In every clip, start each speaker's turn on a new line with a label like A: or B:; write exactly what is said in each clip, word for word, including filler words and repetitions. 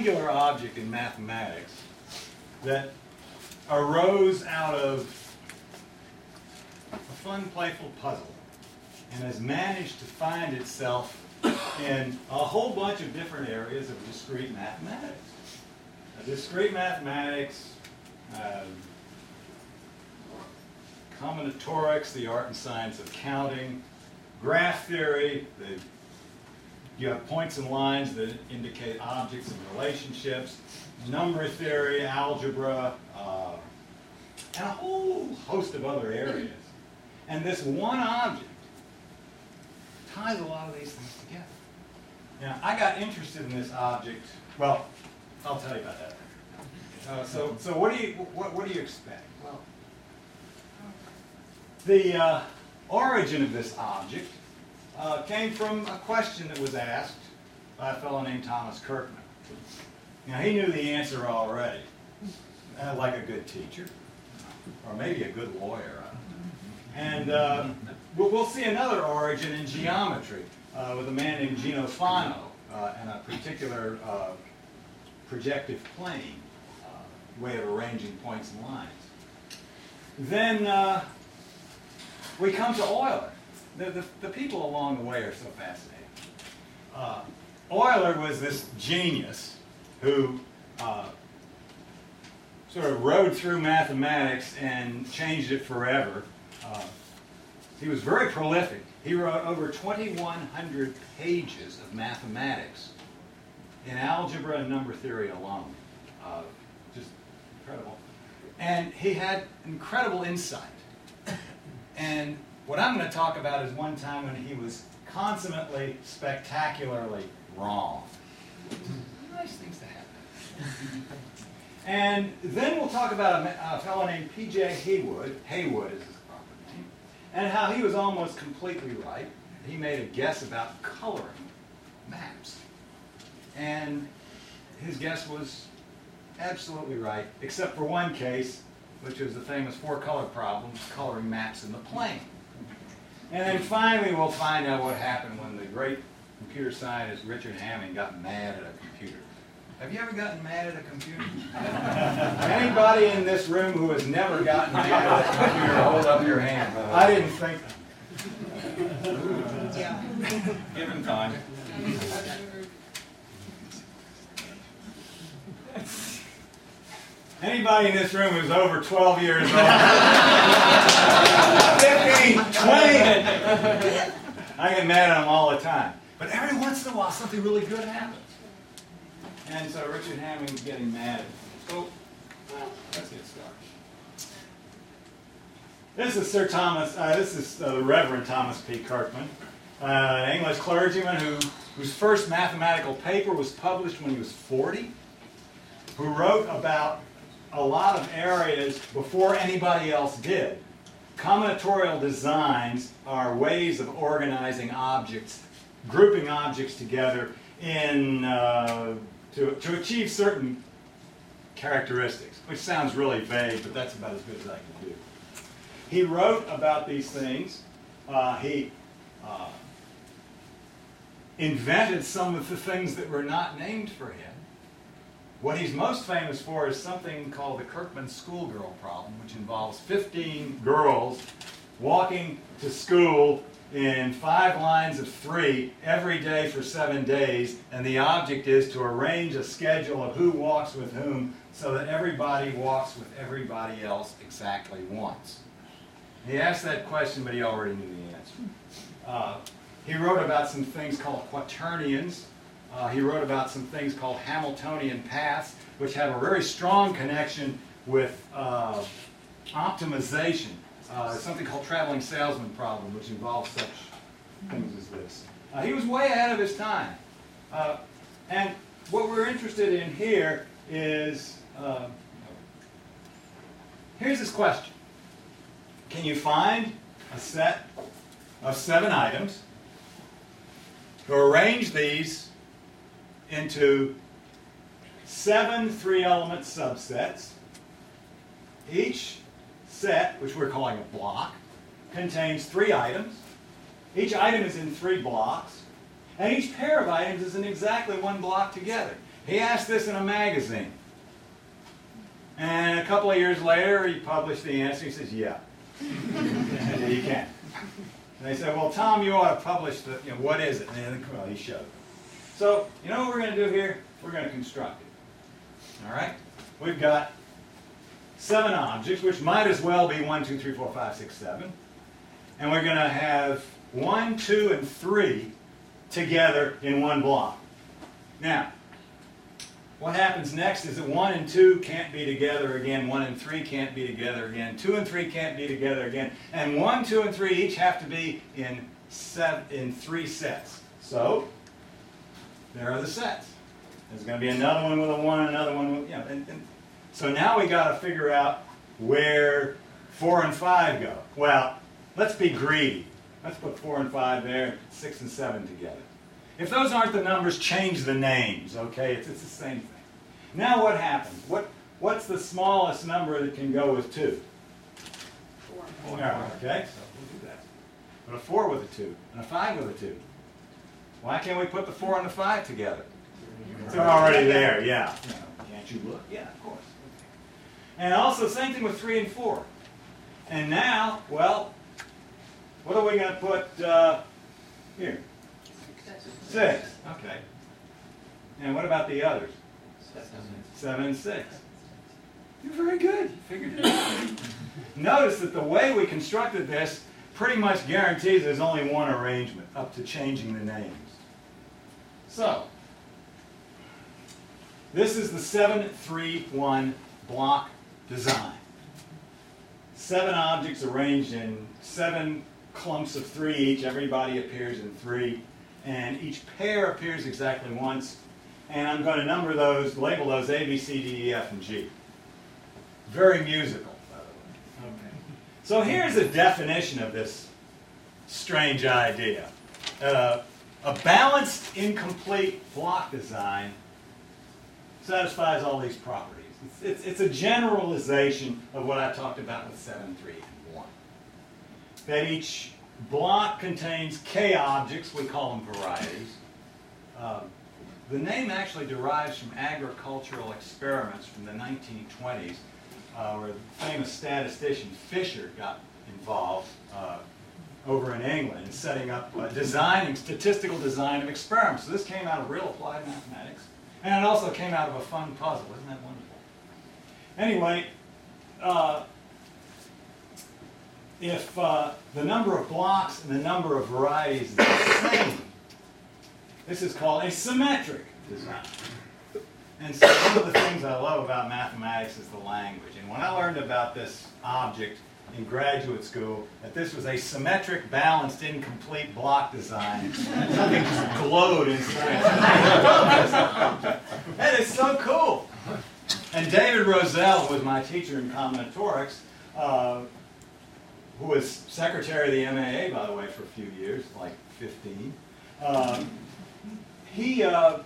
A: singular object in mathematics that arose out of a fun, playful puzzle and has managed to find itself in a whole bunch of different areas of discrete mathematics. Now, discrete mathematics, um, combinatorics, the art and science of counting, graph theory, the, you have points and lines that indicate objects and relationships, number theory, algebra, uh, and a whole host of other areas. And this one object ties a lot of these things together. Now, I got interested in this object. Well, I'll tell you about that. Uh, so, so what do you what, what do you expect? Well, the uh, origin of this object uh, came from a question that was asked by a fellow named Thomas Kirkman. Now, he knew the answer already, uh, like a good teacher, or maybe a good lawyer. And uh, we'll, we'll see another origin in geometry uh, with a man named Gino Fano uh, and a particular uh, projective plane uh, way of arranging points and lines. Then uh, we come to Euler. The, the, the people along the way are so fascinating. Uh, Euler was this genius who uh, sort of rode through mathematics and changed it forever. Uh, he was very prolific. He wrote over twenty-one hundred pages of mathematics in algebra and number theory alone. Uh, just incredible. And he had incredible insight. And what I'm going to talk about is one time when he was consummately, spectacularly wrong. Nice things to happen. And then we'll talk about a, a fellow named P J Haywood. Haywood is his proper name. And how he was almost completely right. He made a guess about coloring maps. And his guess was absolutely right, except for one case, which was the famous four-color problem, coloring maps in the plane. And then finally we'll find out what happened when the great computer scientist Richard Hamming got mad at a computer. Have you ever gotten mad at a computer? Anybody in this room who has never gotten mad at a computer, hold up your hand. I didn't think. Yeah. Given time. Anybody in this room who's over twelve years old? fifteen, twenty. I get mad at them all the time. But every once in a while, something really good happens. And so Richard Hamming was getting mad at me. So, well, let's get started. This is Sir Thomas, uh, this is uh, the Reverend Thomas P. Kirkman, uh, an English clergyman who, whose first mathematical paper was published when he was forty, who wrote about a lot of areas before anybody else did. Combinatorial designs are ways of organizing objects, grouping objects together in uh, to, to achieve certain characteristics, which sounds really vague, but that's about as good as I can do. He wrote about these things. Uh, he uh, invented some of the things that were not named for him. What he's most famous for is something called the Kirkman schoolgirl problem, which involves fifteen girls walking to school in five lines of three every day for seven days, and the object is to arrange a schedule of who walks with whom so that everybody walks with everybody else exactly once. He asked that question, but he already knew the answer. Uh, he wrote about some things called quaternions. Uh, he wrote about some things called Hamiltonian paths, which have a very strong connection with uh, optimization. Uh, something called traveling salesman problem, which involves such things as this. Uh, he was way ahead of his time. Uh, and what we're interested in here is, uh, here's this question. Can you find a set of seven items to arrange these into seven three-element subsets? Each set, which we're calling a block, contains three items. Each item is in three blocks. And each pair of items is in exactly one block together. He asked this in a magazine. And a couple of years later, he published the answer. He says, yeah. Yeah, you can. And they said, well, Tom, you ought to publish the, you know, what is it? And then, well, he showed it. So, you know what we're going to do here? We're going to construct it. All right? We've got seven objects, which might as well be one, two, three, four, five, six, seven. And we're going to have one, two, and three together in one block. Now, what happens next is that one and two can't be together again, one and three can't be together again, two and three can't be together again, and one, two, and three each have to be in seven, in three sets. So, there are the sets. There's going to be another one with a one, another one with, you know, and, and so now we got to figure out where four and five go. Well, let's be greedy. Let's put four and five there, six and seven together. If those aren't the numbers, change the names, okay? It's, it's the same thing. Now what happens? What, what's the smallest number that can go with two?
B: Four.
A: All right, okay, so we'll do that. Put a four with a two, and a five with a two. Why can't we put the four and the five together? It's already there, yeah. You know, can't you look? Yeah, of course. And also, same thing with three and four. And now, well, what are we going to put uh, here? Six. Okay. And what about the others? Seven and six. You're very good. You figured it out. Notice that the way we constructed this pretty much guarantees there's only one arrangement up to changing the names. So, this is the seven three one block design. Seven objects arranged in seven clumps of three each. Everybody appears in three. And each pair appears exactly once. And I'm going to number those, label those A, B, C, D, E, F, and G. Very musical, by the way. Okay. So here's a definition of this strange idea. Uh, a balanced, incomplete block design satisfies all these properties. It's, it's, it's a generalization of what I talked about with seven, three, and one. That each block contains k objects, we call them varieties. Um, the name actually derives from agricultural experiments from the nineteen twenties, uh, where the famous statistician Fisher got involved uh, over in England in setting up uh, designing, statistical design of experiments. So this came out of real applied mathematics, and it also came out of a fun puzzle. Isn't that wonderful? Anyway, uh, if uh, the number of blocks and the number of varieties is the same, this is called a symmetric design. And so one of the things I love about mathematics is the language. And when I learned about this object in graduate school, that this was a symmetric, balanced, incomplete block design, something just glowed inside. That is so cool. And David Roselle, who was my teacher in combinatorics, uh, who was secretary of the M A A, by the way, for a few years, like fifteen, um, he uh,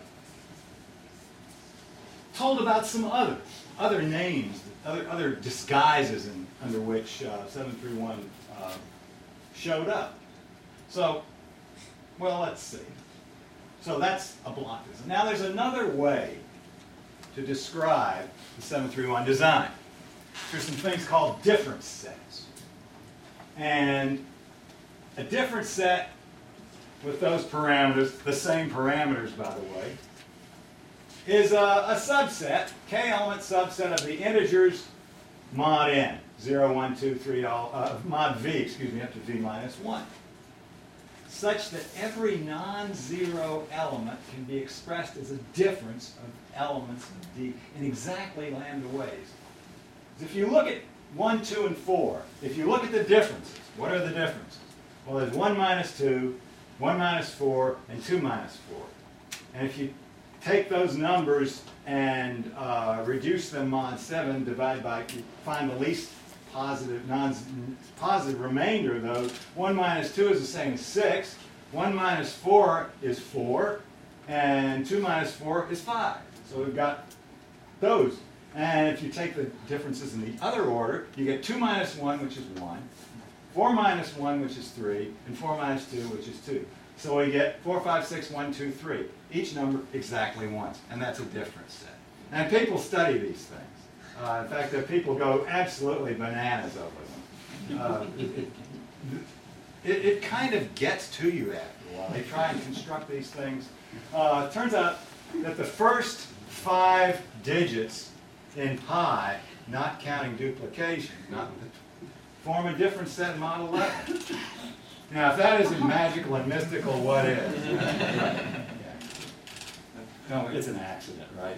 A: told about some other, other names, other, other disguises in, under which uh, seven three one uh, showed up. So, well, let's see. So that's a block design. Now there's another way to describe the seven three one design. There's some things called difference sets. And a difference set with those parameters, the same parameters, by the way, is a, a subset, k-element subset of the integers mod n, zero, one, two, three, all, uh, mod v, excuse me, up to v minus one, such that every non-zero element can be expressed as a difference of elements of D in exactly lambda ways. If you look at one, two, and four, if you look at the differences, what are the differences? Well, there's one minus two, one minus four, and two minus four. And if you take those numbers and uh, reduce them mod seven, divide by, you find the least positive, non positive remainder of those. one minus two is the same as six. one minus four is four. And two minus four is five. So we've got those. And if you take the differences in the other order, you get two minus one, which is one, four minus one, which is three, and four minus two, which is two. So we get four, five, six, one, two, three. Each number exactly once, and that's a different set. And people study these things. Uh, in fact, the people go absolutely bananas over them. Uh, it, it, it kind of gets to you after a while. They try and construct these things. Uh, it turns out that the first five digits in pi, not counting duplication, not form a different set in model eleven. Now, if that isn't magical and mystical, what is? Yeah. No, it's an accident, right?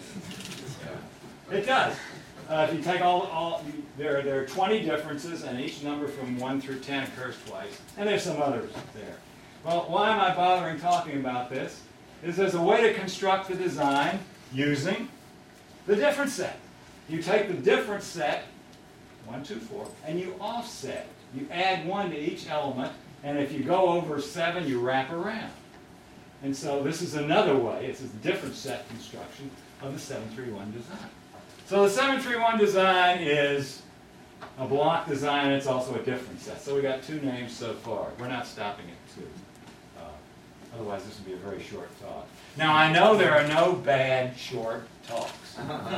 A: It does. Uh, if you take all, all you, there, there are twenty differences, and each number from one through ten occurs twice, and there's some others there. Well, why am I bothering talking about this? Is there's a way to construct the design using the difference set. You take the difference set, one, two, four, and you offset. You add one to each element, and if you go over seven, you wrap around. And so this is another way. It's a different set construction of the seven three one design. So the seven three one design is a block design. It's also a different set. So we got two names so far. We're not stopping at two. Uh, otherwise, this would be a very short talk. Now, I know there are no bad short talks.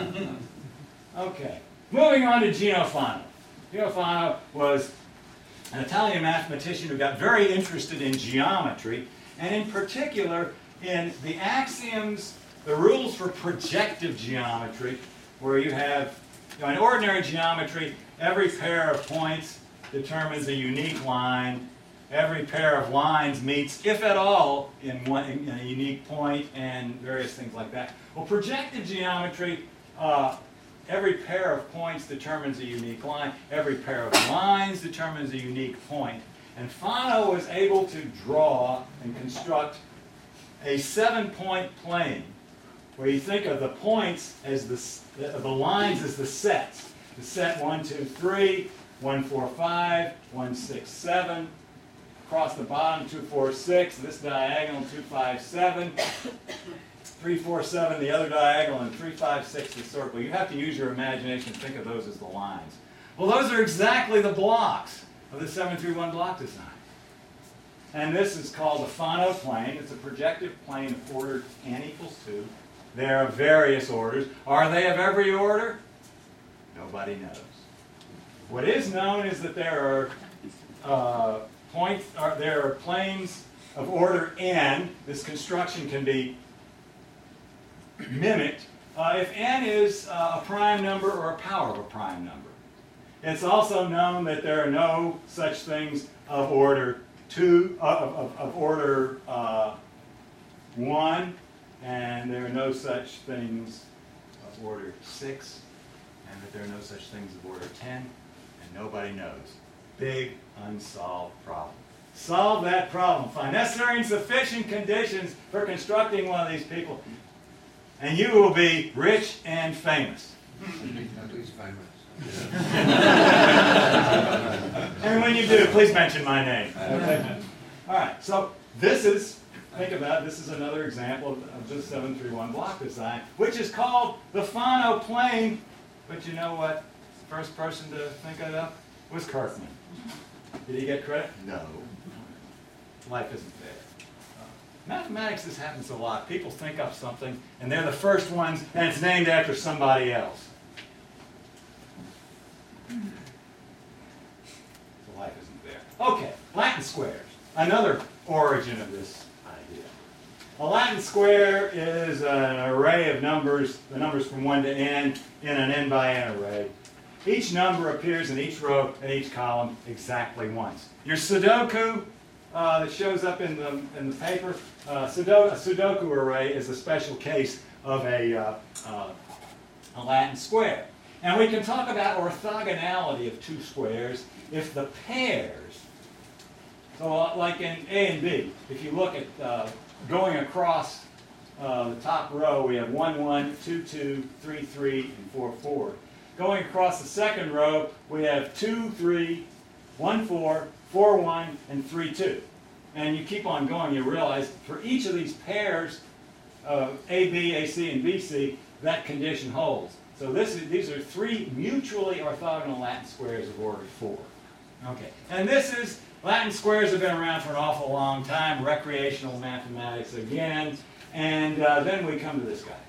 A: Okay. Moving on to Gino Fano. Gino Fano was an Italian mathematician who got very interested in geometry, and in particular in the axioms, the rules for projective geometry, where you have, you know, in ordinary geometry, every pair of points determines a unique line. Every pair of lines meets, if at all, in, one, in a unique point, and various things like that. Well, projective geometry, uh, every pair of points determines a unique line. Every pair of lines determines a unique point. And Fano was able to draw and construct a seven-point plane where you think of the points as the, the lines as the sets. The set one, two, three, one, four, five, one, six, seven. Across the bottom, two, four, six. This diagonal, two, five, seven. three, four, seven, the other diagonal, and three, five, six, the circle. You have to use your imagination and think of those as the lines. Well, those are exactly the blocks of the seven three one block design. And this is called the Fano plane. It's a projective plane of order n equals two. They're of various orders. Are they of every order? Nobody knows. What is known is that there are uh, points, are, there are planes of order n. This construction can be mimicked uh, if n is uh, a prime number or a power of a prime number. It's also known that there are no such things of order two, uh, of, of, of order uh, one, and there are no such things of order six, and that there are no such things of order ten, and nobody knows. Big unsolved problem. Solve that problem. Find necessary and sufficient conditions for constructing one of these people, and you will be rich and famous.
C: At least famous.
A: And when you do, please mention my name. Okay? All right, so this is, think about it, this is another example of, of the seven three one block design, which is called the Fano plane. But you know what? The first person to think of it was Kirkman. Did he get credit? No. Life isn't fair. Uh, mathematics, this happens a lot. People think up something, and they're the first ones, and it's named after somebody else. So life isn't fair. Okay, Latin squares. Another origin of this idea. A Latin square is an array of numbers, the numbers from one to n, in an n by n array. Each number appears in each row and each column exactly once. Your Sudoku uh, that shows up in the, in the paper, uh, Sudoku, a Sudoku array is a special case of a, uh, uh, a Latin square. And we can talk about orthogonality of two squares if the pairs, so uh, like in A and B, if you look at uh, going across uh, the top row, we have one, one, two, two, three, three, and four, four. Going across the second row, we have two, three, one, four, four, one, and three, two. And you keep on going, you realize for each of these pairs of A B, A C, and B C, that condition holds. So this is, these are three mutually orthogonal Latin squares of order four. Okay, and this is, Latin squares have been around for an awful long time, recreational mathematics again, and uh, then we come to this guy.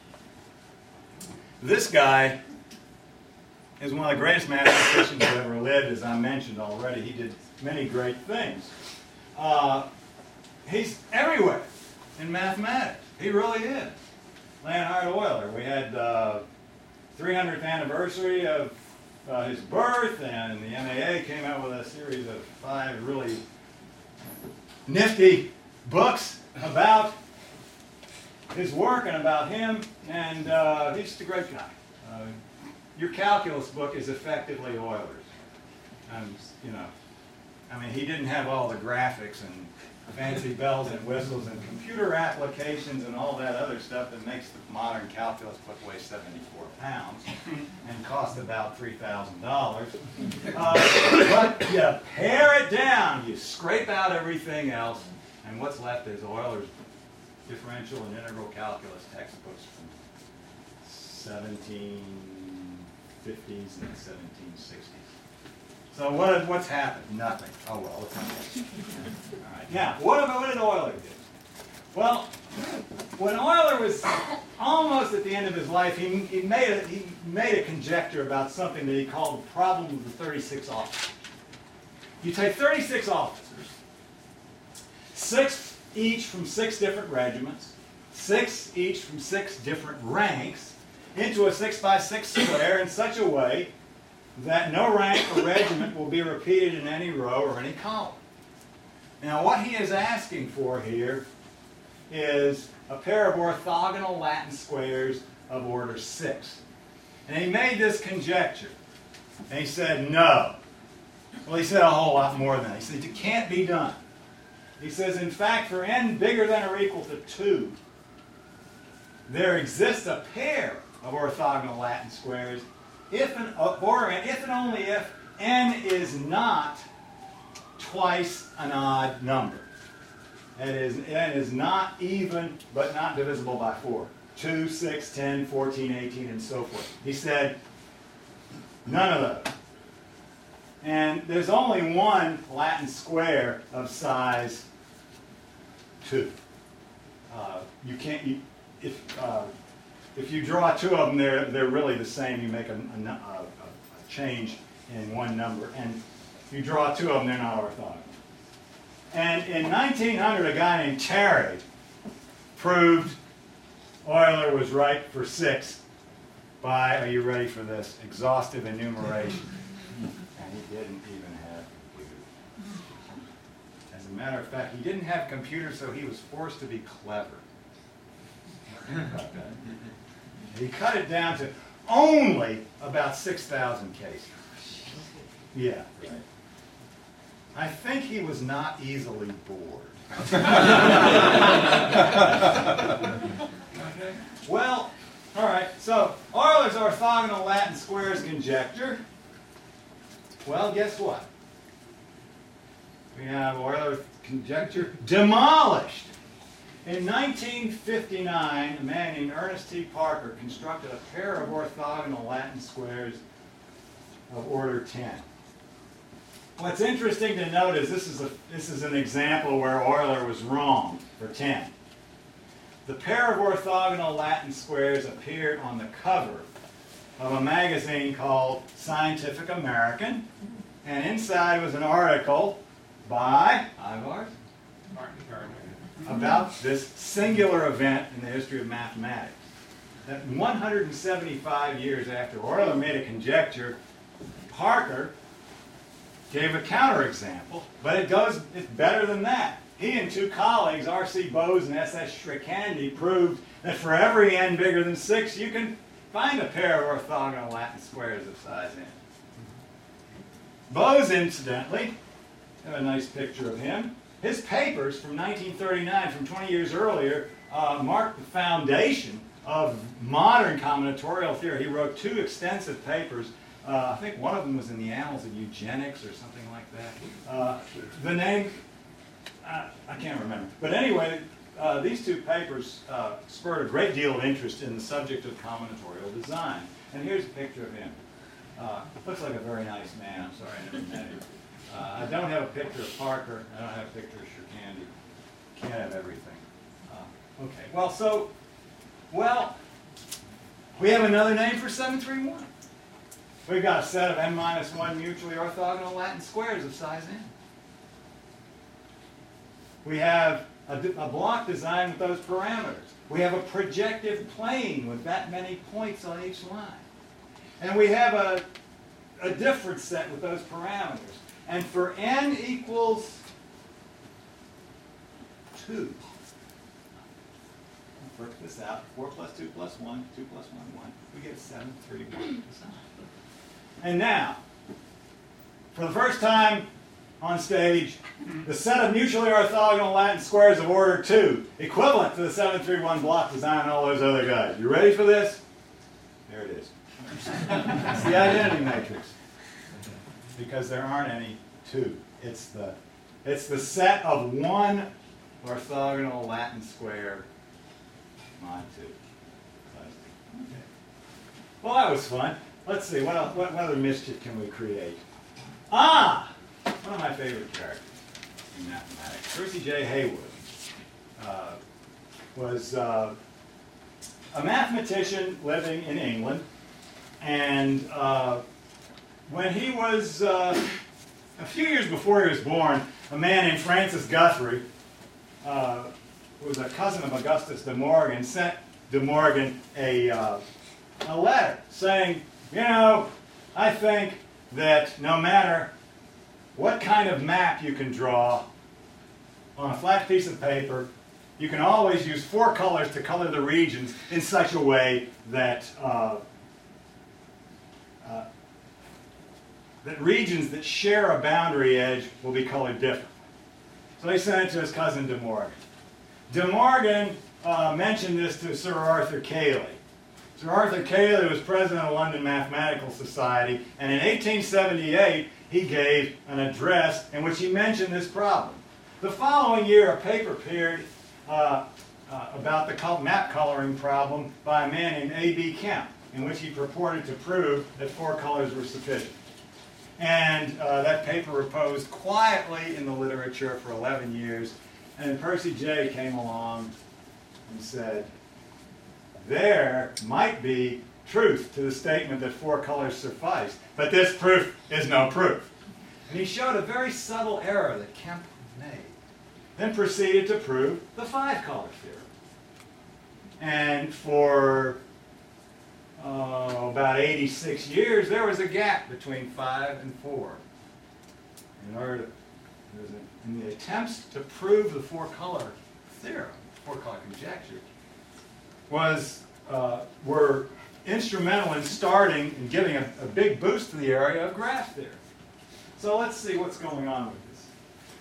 A: This guy is one of the greatest mathematicians who ever lived, as I mentioned already. He did many great things. Uh, he's everywhere in mathematics. He really is. Leonhard Euler. We had uh, three hundredth anniversary of uh, his birth, and the M A A came out with a series of five really nifty books about his work and about him, and uh, he's just a great guy. Uh, your calculus book is effectively Euler's. And, you know, I mean, he didn't have all the graphics and fancy bells and whistles and computer applications and all that other stuff that makes the modern calculus book weigh seventy-four pounds and cost about three thousand dollars. Uh, but you pare it down, you scrape out everything else, and what's left is Euler's differential and integral calculus textbooks from seventeen fifties and seventeen sixties. So what, what's happened? Nothing. Oh well, it's not. All right. Now, what, about, what did Euler do? Well, when Euler was almost at the end of his life, he, he, made a, he made a conjecture about something that he called the problem of the thirty-six officers. You take thirty-six officers, six each from six different regiments, six each from six different ranks, into a six by six square in such a way that no rank or regiment will be repeated in any row or any column. Now what he is asking for here is a pair of orthogonal Latin squares of order six. And he made this conjecture. And he said, no. Well, he said a whole lot more than that. He said, it can't be done. He says, in fact, for n bigger than or equal to two, there exists a pair of orthogonal Latin squares if and, or if and only if n is not twice an odd number. That is, n is not even but not divisible by four. two, six, ten, fourteen, eighteen, and so forth. He said, none of those. And there's only one Latin square of size two. Uh, you can't, you, if, uh, if you draw two of them, they're, they're really the same. You make a, a, a, a change in one number. And if you draw two of them, they're not orthogonal. And in nineteen hundred, a guy named Terry proved Euler was right for six by, are you ready for this, exhaustive enumeration. And he didn't even have computers. As a matter of fact, he didn't have computers, so he was forced to be clever. Think about that. He cut it down to only about six thousand cases. Yeah, right. I think he was not easily bored. Okay. Well, all right, so Euler's orthogonal Latin squares conjecture. Well, guess what? We have Euler's conjecture demolished. In nineteen fifty-nine, a man named Ernest T. Parker constructed a pair of orthogonal Latin squares of order ten. What's interesting to note is this is, a, this is an example where Euler was wrong for ten. The pair of orthogonal Latin squares appeared on the cover of a magazine called Scientific American, and inside was an article by Ivar
C: Martin Gardner
A: about this singular event in the history of mathematics. That one hundred seventy-five years after Euler made a conjecture, Parker gave a counterexample, but it goes, it's better than that. He and two colleagues, R C Bose and S S Stricandy, proved that for every n bigger than six, you can find a pair of orthogonal Latin squares of size n. Bose, incidentally, I have a nice picture of him. His papers from nineteen thirty-nine, from twenty years earlier, uh, marked the foundation of modern combinatorial theory. He wrote two extensive papers. Uh, I think one of them was in the Annals of Eugenics or something like that. Uh, the name, uh, I can't remember. But anyway, uh, these two papers uh, spurred a great deal of interest in the subject of combinatorial design. And here's a picture of him. Uh, looks like a very nice man. I'm sorry I never met him. Uh, I don't have a picture of Parker. I don't have a picture of Shirkandi. Can't have everything. Uh, okay. Well, so, well, we have another name for seven three one. We've got a set of n minus one mutually orthogonal Latin squares of size n. We have a, a block designed with those parameters. We have a projective plane with that many points on each line. And we have a, a different set with those parameters. And for n equals two, I'll work this out. four plus two plus one, two plus one, one. We get seven, three, one. And now, for the first time on stage, the set of mutually orthogonal Latin squares of order two, equivalent to the seven three one block design and all those other guys. You ready for this? There it is. It's the identity matrix. Because there aren't any two. It's the, it's the set of one orthogonal Latin square mod two. Okay. Well, that was fun. Let's see, what, else, what, what other mischief can we create? Ah! One of my favorite characters in mathematics, Percy J. Haywood, uh, was uh, a mathematician living in England. And uh, when he was, uh, a few years before he was born, a man named Francis Guthrie, uh, who was a cousin of Augustus de Morgan, sent de Morgan a, uh, a letter saying, you know, I think that no matter what kind of map you can draw on a flat piece of paper, you can always use four colors to color the regions in such a way that uh, uh, that regions that share a boundary edge will be colored differently. So he sent it to his cousin De Morgan. De Morgan uh, mentioned this to Sir Arthur Cayley. Sir Arthur Cayley was president of the London Mathematical Society, and in eighteen seventy-eight he gave an address in which he mentioned this problem. The following year, a paper appeared uh, uh, about the col map coloring problem by a man named A B Kemp, in which he purported to prove that four colors were sufficient. And uh, that paper reposed quietly in the literature for eleven years, and Percy J. came along and said, there might be truth to the statement that four colors suffice, but this proof is no proof. And he showed a very subtle error that Kemp made, then proceeded to prove the five-color theorem. And for uh, about eighty-six years, there was a gap between five and four. In order to, in the attempts to prove the four-color theorem, four-color conjecture, was uh, were instrumental in starting and giving a, a big boost to the area of graph theory. So let's see what's going on with this.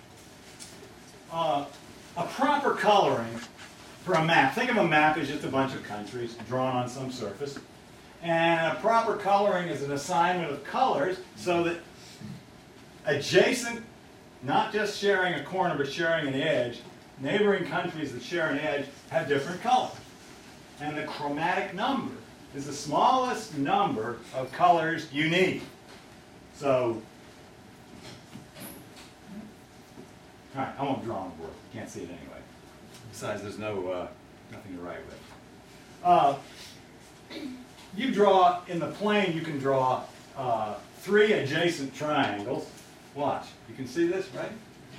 A: Uh, a proper coloring for a map. Think of a map as just a bunch of countries drawn on some surface. And a proper coloring is an assignment of colors so that adjacent, not just sharing a corner but sharing an edge, neighboring countries that share an edge have different colors. And the chromatic number is the smallest number of colors you need. So, all right, I won't draw on the board. You can't see it anyway. Besides, there's no uh, nothing to write with. Uh, you draw in the plane. You can draw uh, three adjacent triangles. Watch. You can see this, right?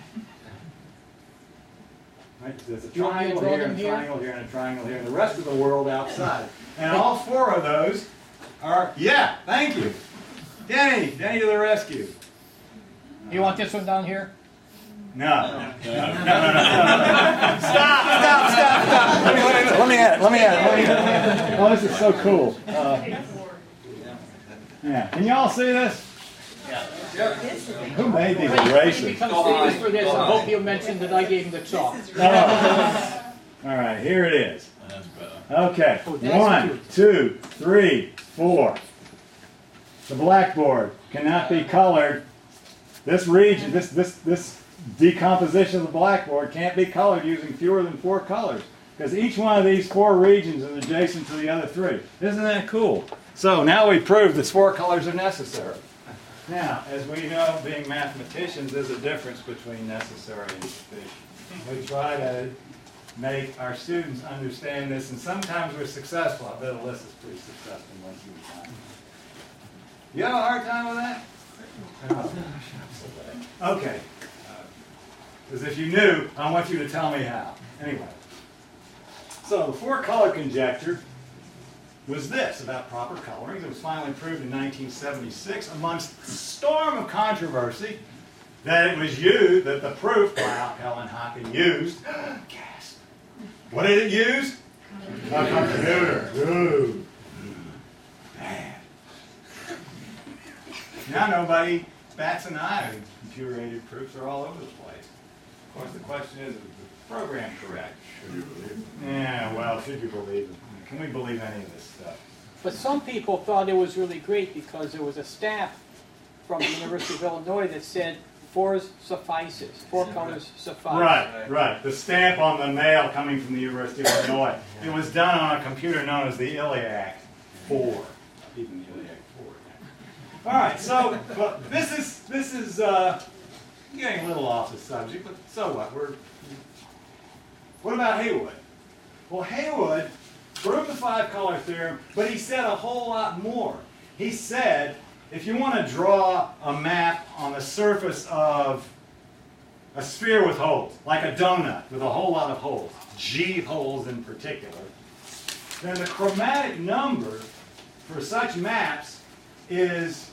A: Right? There's a triangle here, and a triangle here, and a triangle here, and the rest of the world outside. And all four of those are, yeah, thank you. Denny, Denny to the rescue.
C: You want this one down here?
A: No. No, no, no, no, no, no. Stop, stop, stop, stop. Let me, let me, let me at it, let me at it, let me at it. Oh, this is so cool. Uh, yeah. Can you all see this? Who made these erasers?
C: He becomes famous for this. I hope you'll mention that I gave him the chalk.
A: Oh. All right, here it is. Okay, one, two, three, four. The blackboard cannot be colored. This region, this, this, this decomposition of the blackboard can't be colored using fewer than four colors. because each one of these four regions is adjacent to the other three. Isn't that cool? So now we proved that four colors are necessary. Now, as we know, being mathematicians, there's a difference between necessary and sufficient. We try to make our students understand this, and sometimes we're successful. I bet Alyssa's pretty successful most of the time. You have a hard time with that? Oh. Okay. Because if you knew, I want you to tell me how. Anyway. So the four-color conjecture was this about proper coloring. It was finally proved in nineteen seventy-six amongst a storm of controversy that it was used, that the proof by Helen Hocken used, gasp. What did it use? A computer. Ooh. Bad. Now nobody bats an eye. Computer-aided proofs are all over the place. Of course, the question is, is the program correct? Should you believe it? Yeah, well, should you believe it? Can we believe any of this stuff?
C: But some people thought it was really great because there was a stamp from the University of Illinois that said four suffices, four colors suffice.
A: Right, right. The stamp on the mail coming from the University of Illinois. It was done on a computer known as the ILLIAC four. Even the ILLIAC four. All right, so but this is this is uh, getting a little off the subject, but so what? We're what about Haywood? Well, Haywood proved the five-color theorem, but he said a whole lot more. He said, if you want to draw a map on the surface of a sphere with holes, like a donut with a whole lot of holes, G holes in particular, then the chromatic number for such maps is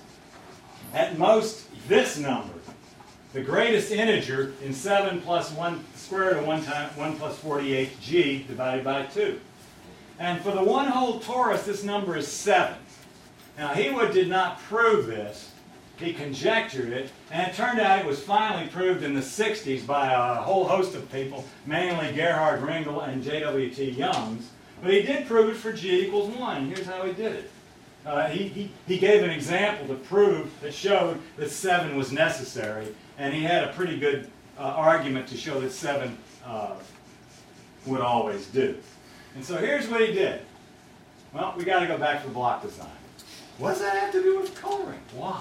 A: at most this number. The greatest integer in seven plus one square root of one times one plus forty-eight G divided by two. And for the one-hole torus, this number is seven. Now, Haywood did not prove this. He conjectured it, and it turned out it was finally proved in the sixties by a whole host of people, mainly Gerhard Ringel and J W T Youngs. But he did prove it for G equals one, and here's how he did it. Uh, he, he, he gave an example to prove that showed that seven was necessary, and he had a pretty good uh, argument to show that seven uh, would always do. And so here's what he did. Well, we got to go back to the block design. What does that have to do with coloring? Watch.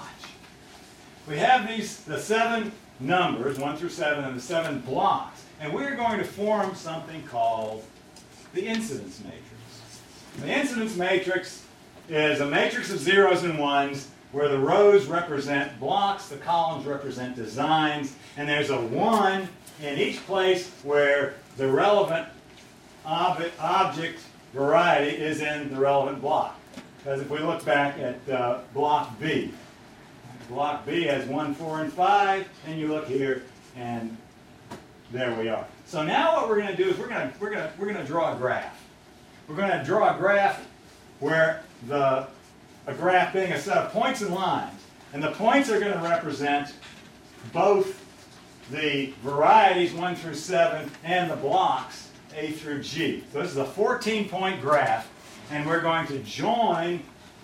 A: We have these, the seven numbers, one through seven, and the seven blocks. And we're going to form something called the incidence matrix. The incidence matrix is a matrix of zeros and ones where the rows represent blocks, the columns represent designs, and there's a one in each place where the relevant ob object variety is in the relevant block. Because if we look back at uh, block B, block B has one, four, and five, and you look here, and there we are. So now what we're going to do is we're going to we're going to we're going to draw a graph. We're going to draw a graph where the a graph being a set of points and lines, and the points are going to represent both the varieties one through seven and the blocks A through G. So this is a fourteen point graph, and we're going to join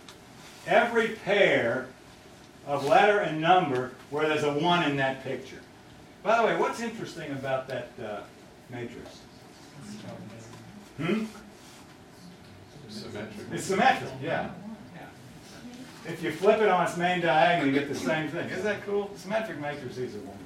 A: every pair of letter and number where there's a one in that picture. By the way, what's interesting about that uh, matrix? Hmm?
D: Symmetric.
A: It's symmetrical, yeah. yeah. If you flip it on its main diagonal, you get the same thing. Isn't that cool? Symmetric matrices are wonderful.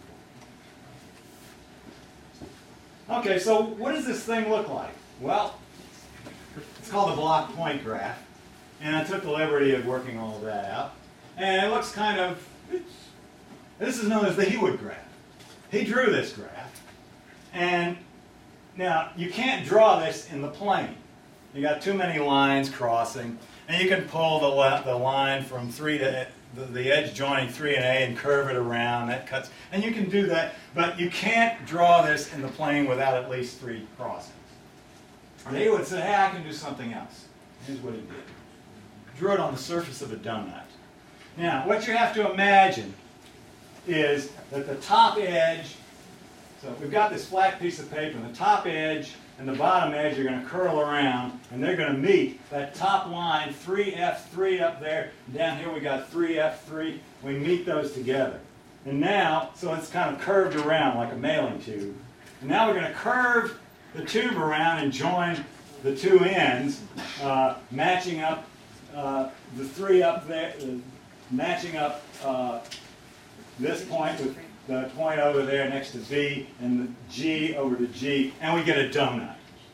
A: Okay, so what does this thing look like? Well, it's called the block point graph, and I took the liberty of working all of that out. And it looks kind of, this is known as the Haywood graph. He drew this graph, and now you can't draw this in the plane. You got too many lines crossing, and you can pull the, the line from three to the, the edge joining three and A and curve it around. That cuts, and you can do that, but you can't draw this in the plane without at least three crossings. And he would say, hey, I can do something else. Here's what he did. Drew it on the surface of a donut. Now, what you have to imagine is that the top edge, so we've got this flat piece of paper, and the top edge and the bottom edge are going to curl around, and they're going to meet that top line, three F three up there. Down here we got three F three. We meet those together. And now, so it's kind of curved around like a mailing tube. And now we're going to curve the tube around and join the two ends, uh, matching up uh, the three up there, uh, matching up uh, this point with the point over there next to V and the G over to G, and we get a donut.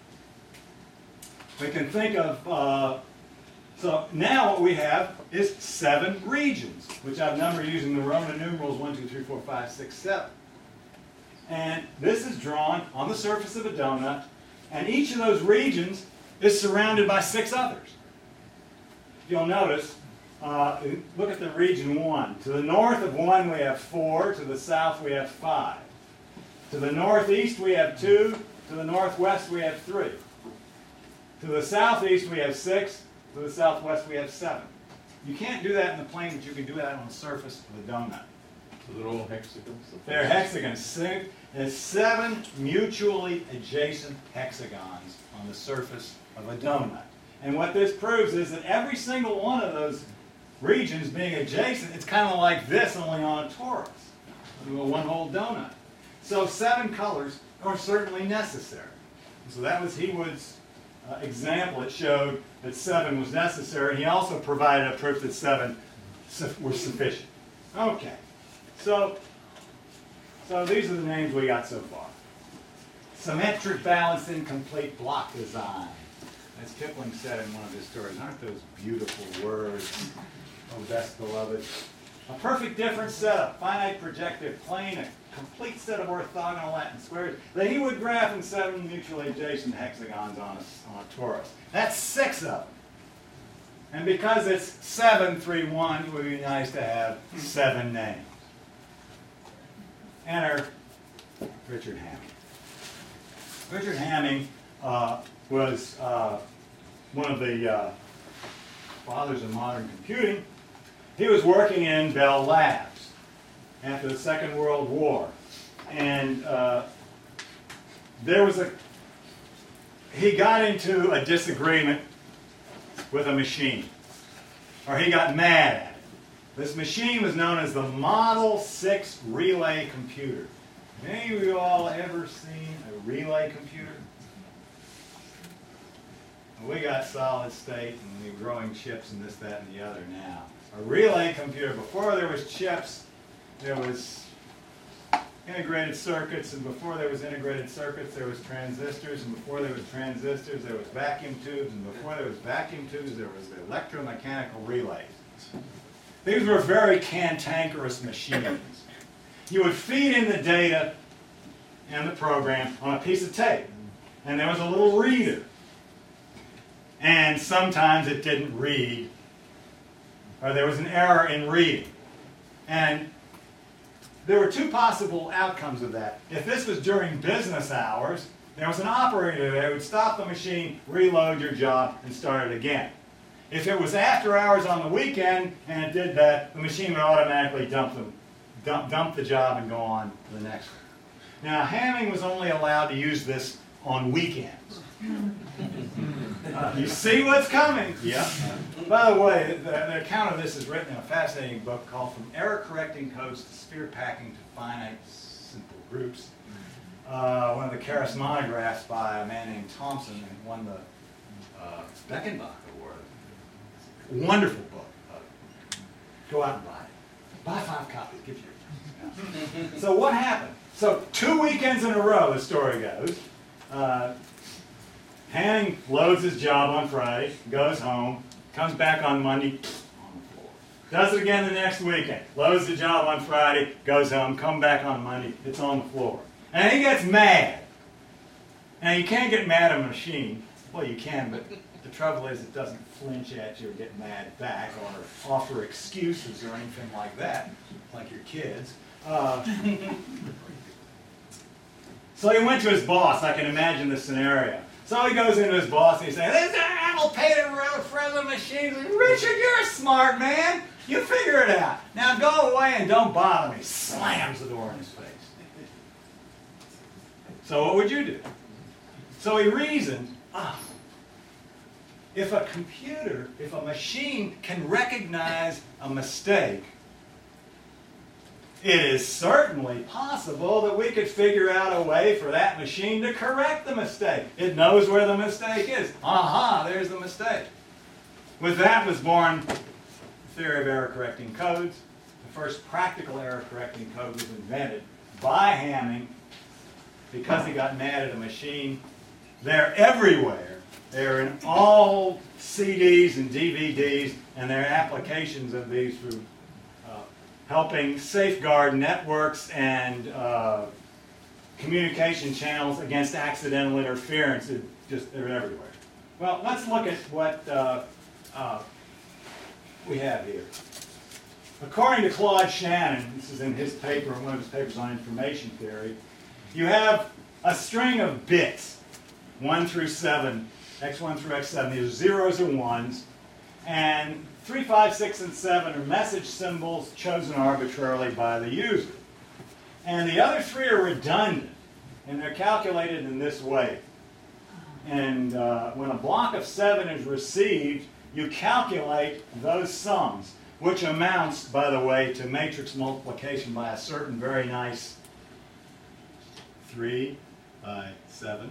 A: We can think of, uh, so now what we have is seven regions, which I've numbered using the Roman numerals one, two, three, four, five, six, seven. And this is drawn on the surface of a donut, and each of those regions is surrounded by six others. You'll notice, uh, look at the region one. To the north of one we have four, to the south we have five. To the northeast we have two, to the northwest we have three. To the southeast we have six, to the southwest we have seven. You can't do that in the plane, but you can do that on the surface of a donut.
D: So they're all hexagons?
A: They're hexagons. There's seven mutually adjacent hexagons on the surface of a donut. And what this proves is that every single one of those regions being adjacent, it's kind of like this, only on a torus, one whole donut. So seven colors are certainly necessary. So that was Heawood's uh, example. It showed that seven was necessary. He also provided a proof that seven su were sufficient. Okay. So, so these are the names we got so far. Symmetric, balanced, incomplete block design. As Kipling said in one of his stories, aren't those beautiful words, oh best beloved? A perfect difference setup, finite projective plane, a complete set of orthogonal Latin squares that he would graph in seven mutually adjacent hexagons on a, on a torus. That's six of them. And because it's seven, three, one, it would be nice to have seven names. Enter Richard Hamming. Richard Hamming uh, was uh, one of the uh, fathers of modern computing. He was working in Bell Labs after the Second World War. And uh, there was a, he got into a disagreement with a machine, or he got mad at it. This machine was known as the Model six Relay Computer. Have any of you all ever seen a relay computer? We got solid state and we're growing chips and this, that, and the other now. A relay computer, before there was chips, there was integrated circuits, and before there was integrated circuits, there was transistors, and before there was transistors, there was vacuum tubes, and before there was vacuum tubes, there was the electromechanical relays. These were very cantankerous machines. You would feed in the data and the program on a piece of tape, and there was a little reader. And sometimes it didn't read, or there was an error in reading. And there were two possible outcomes of that. If this was during business hours, there was an operator there who would stop the machine, reload your job, and start it again. If it was after hours on the weekend and it did that, the machine would automatically dump, them, dump, dump the job and go on to the next one. Now, Hamming was only allowed to use this on weekends. Uh, you see what's coming? Yeah. By the way, the, the account of this is written in a fascinating book called From Error-Correcting Codes to Sphere Packing to Finite Simple Groups. Uh, one of the Karras monographs by a man named Thompson, and won the uh, Beckenbach Award. Wonderful book. Uh, go out and buy it. Buy five copies. Give you. Yeah. So what happened? So two weekends in a row, the story goes. Uh, Hamming loads his job on Friday, goes home, comes back on Monday, on the floor. Does it again the next weekend. Loads the job on Friday, goes home, come back on Monday, it's on the floor. And he gets mad. Now you can't get mad at a machine. Well, you can, but the trouble is it doesn't flinch at you or get mad back or offer excuses or anything like that, like your kids. Uh, so he went to his boss. I can imagine the scenario. So he goes into his boss and he says, "This Apple paid a friend of the machine. Richard, you're a smart man. You figure it out. Now go away and don't bother me." Slams the door in his face. So what would you do? So he reasoned, ah, if a computer, if a machine can recognize a mistake, it is certainly possible that we could figure out a way for that machine to correct the mistake. It knows where the mistake is. Aha, there's the mistake. With that was born the theory of error-correcting codes. The first practical error-correcting code was invented by Hamming because he got mad at a machine. They're everywhere. They're in all C Ds and D V Ds, and there are applications of these for uh, helping safeguard networks and uh, communication channels against accidental interference. It just, they're everywhere. Well, let's look at what uh, uh, we have here. According to Claude Shannon, this is in his paper, one of his papers on information theory, you have a string of bits, one through seven, x one through x seven. These are zeros and ones. And three, five, six, and seven are message symbols chosen arbitrarily by the user. And the other three are redundant, and they're calculated in this way. And uh, when a block of seven is received, you calculate those sums, which amounts, by the way, to matrix multiplication by a certain very nice three by seven.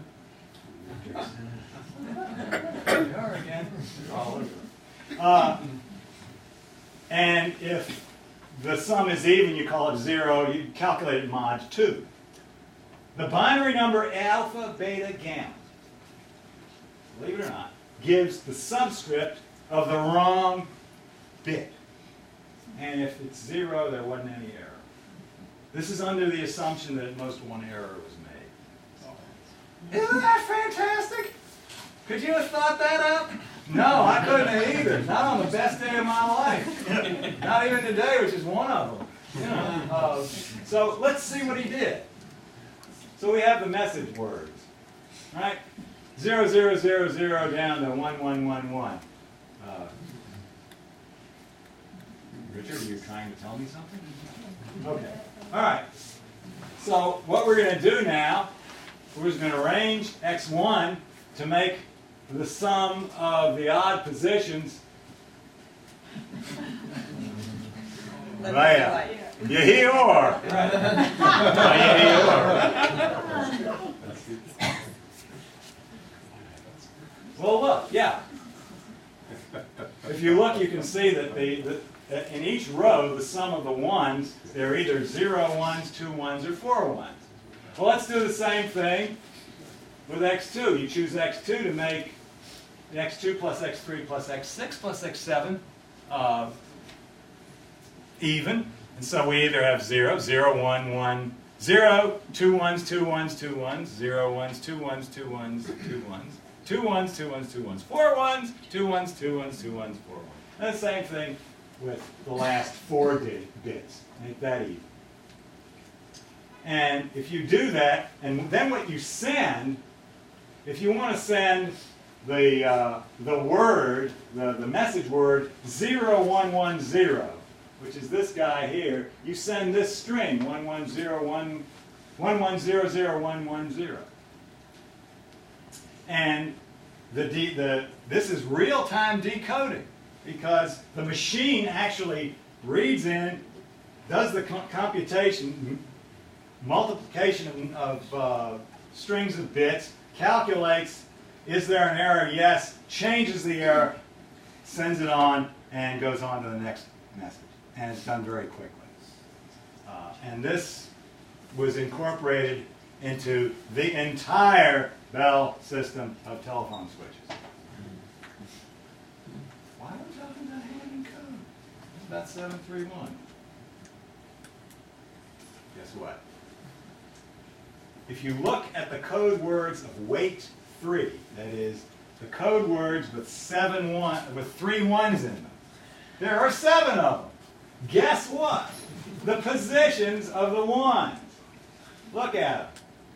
A: There we are again. All over. Uh, and if the sum is even, you call it zero, you calculate it mod two. The binary number alpha, beta, gamma, believe it or not, gives the subscript of the wrong bit. And if it's zero, there wasn't any error. This is under the assumption that at most one error was made. Isn't that fantastic? Could you have thought that up? No, I couldn't have either. Not on the best day of my life. Not even today, which is one of them. You know, uh, so let's see what he did. So we have the message words, right? Zero, zero, zero, zero down to one, one, one, one. Uh, Richard, are you trying to tell me something? Okay. All right. So what we're going to do now, we're just going to arrange x one to make the sum of the odd positions. Right. Yehior. Yehior. Well, look, yeah. If you look, you can see that the, the that in each row, the sum of the ones, they're either zero ones, two ones, or four ones. Well, let's do the same thing with x two. You choose x two to make x two plus x three plus x six plus x seven uh, even. And so we either have zero, zero, one, one, zero, two ones, two ones, two ones, zero ones, two ones, two ones, two ones, two ones, two ones, two ones, four ones, two ones, two ones, two ones, four ones. And the same thing with the last four bits. Make that even. And if you do that, and then what you send, if you want to send the, uh, the word, the, the message word zero one one zero, which is this guy here, you send this string one one zero one one one zero zero one one zero. And the, de the, this is real-time decoding because the machine actually reads in, does the co computation, multiplication of uh, strings of bits, calculates, is there an error? Yes. Changes the error, sends it on, and goes on to the next message. And it's done very quickly. Uh, and this was incorporated into the entire Bell system of telephone switches. Why are we talking about Hamming code? It's about seven three one. Guess what? If you look at the code words of weight three, that is, the code words with seven one with three ones in them, there are seven of them. Guess what? The positions of the ones. Look at them.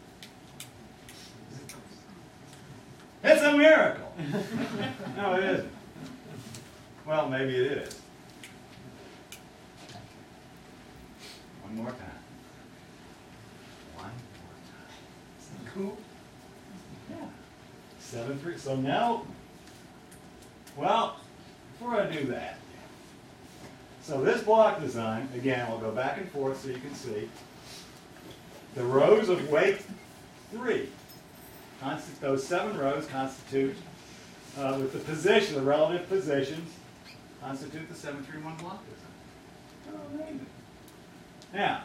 A: It's a miracle. No, it isn't. Well, maybe it is. One more time. One more time. Isn't that cool? Yeah. Seven, three. So now, well, before I do that, So this block design, again, we'll go back and forth so you can see. The rows of weight three, const- those seven rows constitute, uh, with the position, the relative positions, constitute the seven three one block design. Oh, amazing. Now,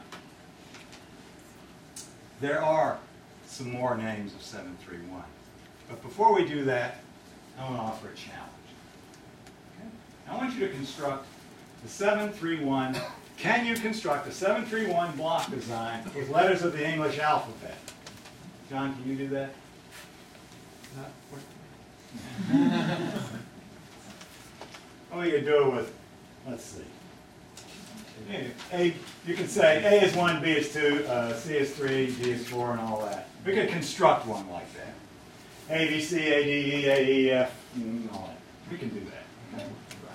A: there are some more names of seven three one. But before we do that, I want to offer a challenge. Okay? I want you to construct the seven three one. Can you construct a seven three one block design with letters of the English alphabet? John, can you do that? Oh, you do it with, let's see. A, you can say A is one, B is two, uh, C is three, D is four, and all that. We could construct one like that. A, B, C, A, D, E, A, E, F, and all that. We can do that. Okay?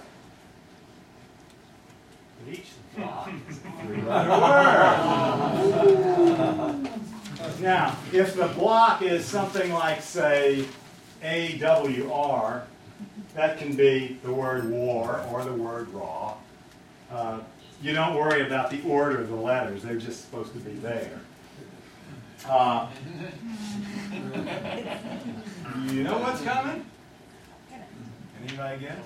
A: But each block is a three-letter word. Now, if the block is something like, say, A W R, that can be the word war or the word raw. Uh, you don't worry about the order of the letters. They're just supposed to be there. Uh, you know what's coming? Anybody guess?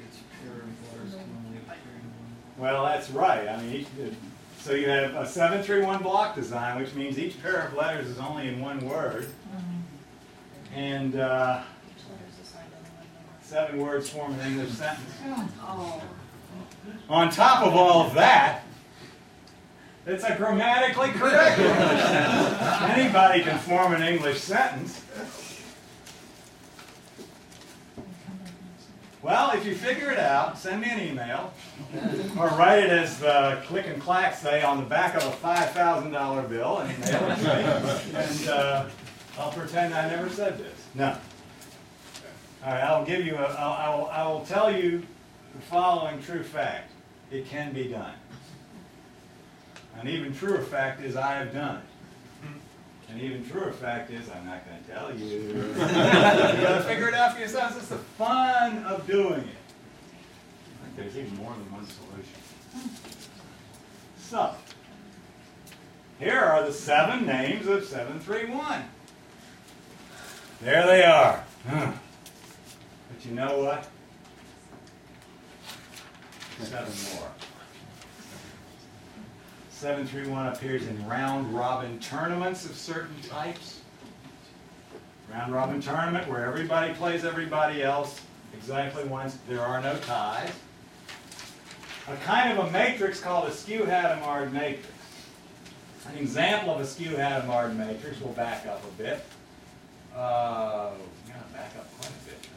A: Well, that's right. I mean, each, so you have a seven three one block design, which means each pair of letters is only in one word. And uh, seven words form an English sentence.
B: Oh.
A: On top of all of that, it's a grammatically correct English sentence. Anybody can form an English sentence. Well, if you figure it out, send me an email, or write it as the Click and Clack say on the back of a five thousand dollar bill and mail it to me, and uh, I'll pretend I never said this. No. All right, I'll give you a, I'll, I'll, I will tell you the following true fact. It can be done. An even truer fact is I have done it. An even truer fact is I'm not going to tell you. You got to figure it out for yourselves. It's the fun of doing it. I think there's even more than one solution. So, here are the seven names of seven three one. There they are. But you know what? Seven more. seven three one appears in round-robin tournaments of certain types. Round-robin tournament where everybody plays everybody else exactly once. There are no ties. A kind of a matrix called a skew-Hadamard matrix. An example of a skew-Hadamard matrix, we'll back up a bit. Uh, we're going to back up quite a bit.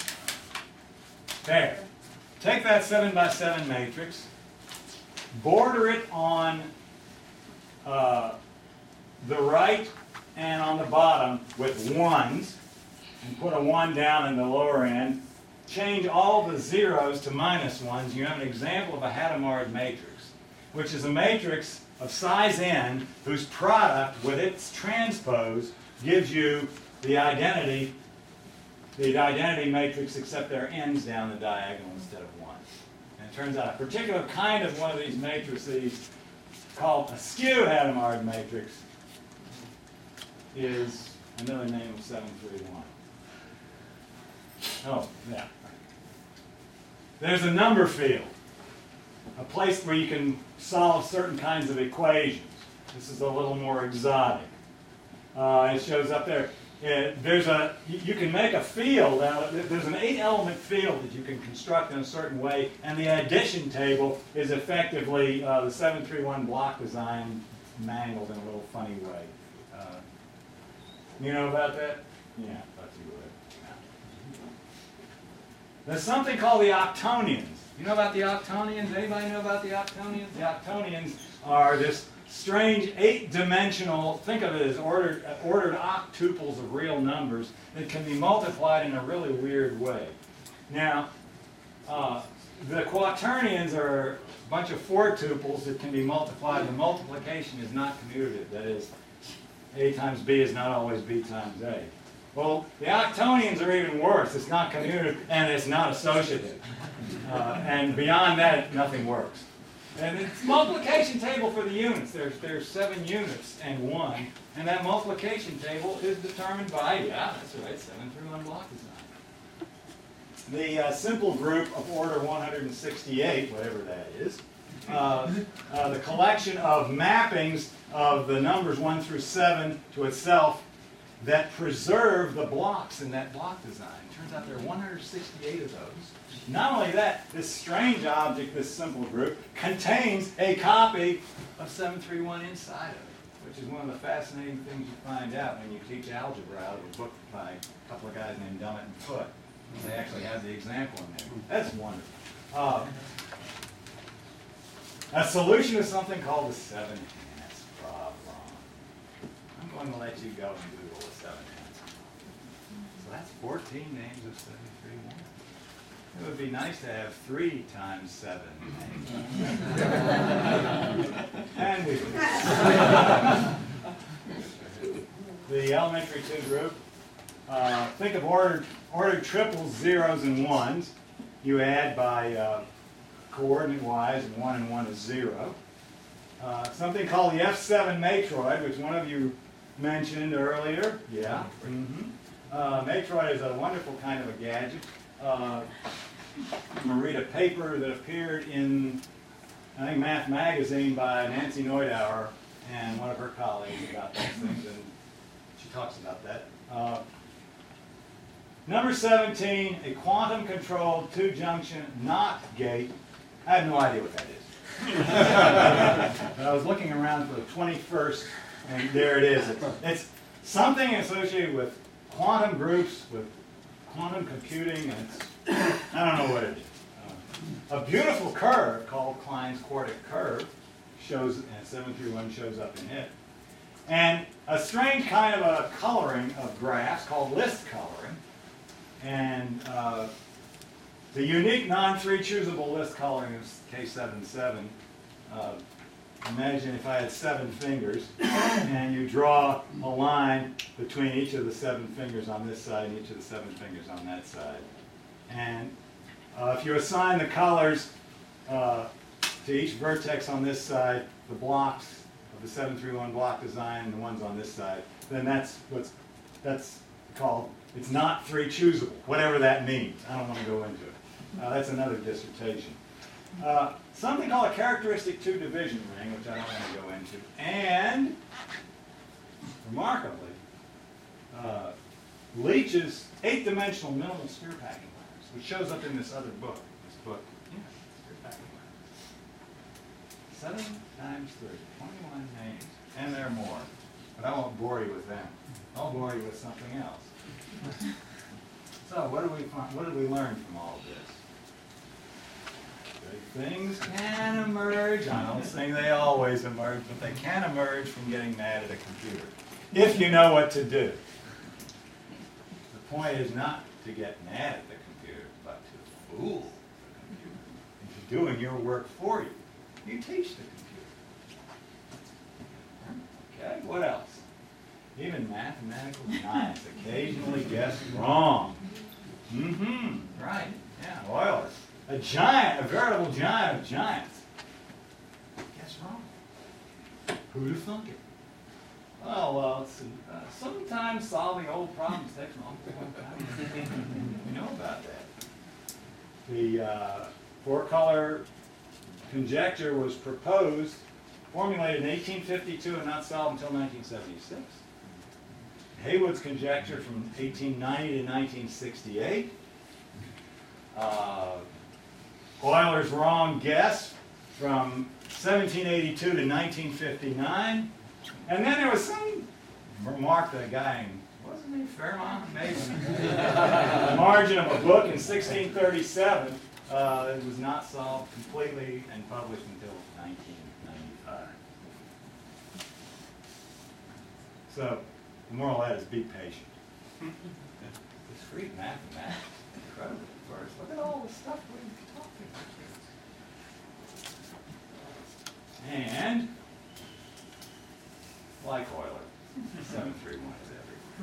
A: There. Take that seven by seven matrix, border it on uh, the right and on the bottom with ones, and put a one down in the lower end. Change all the zeros to minus ones. You have an example of a Hadamard matrix, which is a matrix of size n whose product with its transpose gives you the identity the identity matrix, except there are n's down the diagonal instead of one. And it turns out a particular kind of one of these matrices, called a skew-Hadamard matrix, is another name of seven three one. Oh, yeah. There's a number field, a place where you can solve certain kinds of equations. This is a little more exotic. Uh, it shows up there. It, there's a, you can make a field out of, there's an eight element field that you can construct in a certain way, and the addition table is effectively uh, the seven three one block design mangled in a little funny way. Uh, you know about that? Yeah, I thought you would. Yeah. There's something called the octonions. You know about the octonions? Anybody know about the octonions? The octonions are this strange eight-dimensional, think of it as ordered, uh, ordered octuples of real numbers that can be multiplied in a really weird way. Now, uh, the quaternions are a bunch of four tuples that can be multiplied. The multiplication is not commutative. That is, A times B is not always B times A. Well, the octonians are even worse. It's not commutative and it's not associative. Uh, and beyond that, nothing works. And it's multiplication table for the units. There's, there's seven units and one. And that multiplication table is determined by, yeah, that's right, seven through one block design. The uh, simple group of order one hundred sixty-eight, whatever that is, uh, uh, the collection of mappings of the numbers one through seven to itself that preserve the blocks in that block design. Turns out there are one hundred sixty-eight of those. Not only that, this strange object, this simple group, contains a copy of seven three one inside of it, which is one of the fascinating things you find out when you teach algebra out of a book by a couple of guys named Dummett and Foote. They actually have the example in there. That's wonderful. Uh, a solution is something called the seven-hands problem. I'm going to let you go and Google the seven-hands problem. So that's fourteen names of seventy-three one. It would be nice to have three times seven names. And we the elementary two group. Uh, think of ordered, ordered triples, zeros, and ones. You add by uh, coordinate-wise, and one and one is zero. Uh, something called the F seven matroid, which one of you mentioned earlier. Yeah. Mm-hmm. uh, matroid is a wonderful kind of a gadget. Uh, I'm going to read a paper that appeared in, I think, Math Magazine by Nancy Neudauer and one of her colleagues about those things, and she talks about that. Uh, Number seventeen, a quantum-controlled two-junction NOT gate. I have no idea what that is. But I was looking around for the twenty-first, and there it is. It's, it's something associated with quantum groups, with quantum computing, and it's, I don't know what it is. Uh, a beautiful curve called Klein's quartic curve shows, and seven three one shows up in it. And a strange kind of a coloring of graphs called list coloring. And uh, the unique non-three choosable list coloring is K seventy-seven. Uh, imagine if I had seven fingers and you draw a line between each of the seven fingers on this side and each of the seven fingers on that side. And uh, if you assign the colors uh, to each vertex on this side, the blocks of the seven three one block design and the ones on this side, then that's what's that's called, it's not three choosable, whatever that means. I don't want to go into it. Uh, that's another dissertation. Uh, something called a characteristic two division ring, which I don't want to go into. And, remarkably, uh, Leach's eight-dimensional minimal sphere packing lattice, which shows up in this other book. This book, yeah, sphere packing lattice. Seven times three, twenty-one names, and there are more. But I won't bore you with them. I'll bore you with something else. So, what did we find, what did we learn from all of this? Good things can emerge. I don't think they always emerge, but they can emerge from getting mad at a computer, if you know what to do. The point is not to get mad at the computer, but to fool the computer into doing your work for you. You teach the computer. Okay, what else? Even mathematical giants occasionally guess wrong. Mm-hmm, right, yeah, Euler. A giant, a veritable giant of giants. Guess wrong. Who'd have thunk it? Oh, well, it's, uh, sometimes solving old problems takes an awful long time. You know about that. The uh, four-color conjecture was proposed, formulated in eighteen fifty-two and not solved until nineteen seventy-six. Haywood's conjecture from eighteen ninety to nineteen sixty-eight. Uh, Euler's wrong guess from seventeen eighty-two to nineteen fifty-nine. And then there was some remark that a guy, wasn't he Fairmont, maybe, the margin of a book in sixteen thirty-seven. Uh, it was not solved completely and published until nineteen ninety-five. So, the moral of that is be patient. Discrete mathematics, incredible first. Look at all the stuff we're talking about. And, like Euler, seven three one is everywhere.